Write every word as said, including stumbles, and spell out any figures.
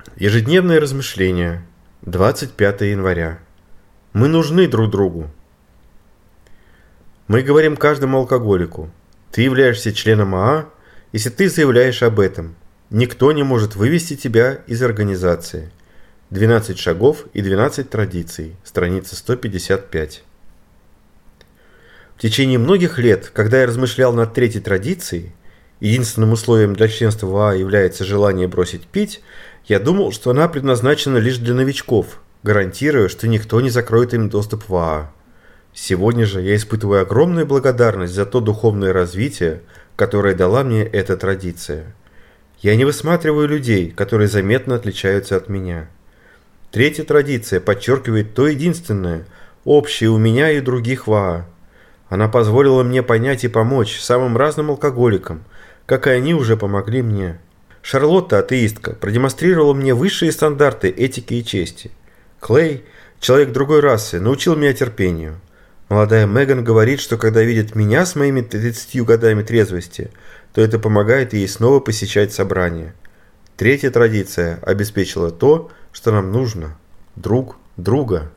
Ежедневные размышления. двадцать пятое января. Мы нужны друг другу. Мы говорим каждому алкоголику: ты являешься членом АА, если ты заявляешь об этом. Никто не может вывести тебя из организации. двенадцать шагов и двенадцать традиций. Страница сто пятьдесят пять. В течение многих лет, когда я размышлял над третьей традицией, единственным условием для членства в АА является желание бросить пить, я думал, что она предназначена лишь для новичков, гарантируя, что никто не закроет им доступ в АА. Сегодня же я испытываю огромную благодарность за то духовное развитие, которое дала мне эта традиция. Я не высматриваю людей, которые заметно отличаются от меня. Третья традиция подчеркивает то единственное, общее у меня и других в АА. Она позволила мне понять и помочь самым разным алкоголикам, как и они уже помогли мне. Шарлотта, атеистка, продемонстрировала мне высшие стандарты этики и чести. Клей, человек другой расы, научил меня терпению. Молодая Меган говорит, что когда видит меня с моими тридцатью годами трезвости, то это помогает ей снова посещать собрания. Третья традиция обеспечила то, что нам нужно – друг друга.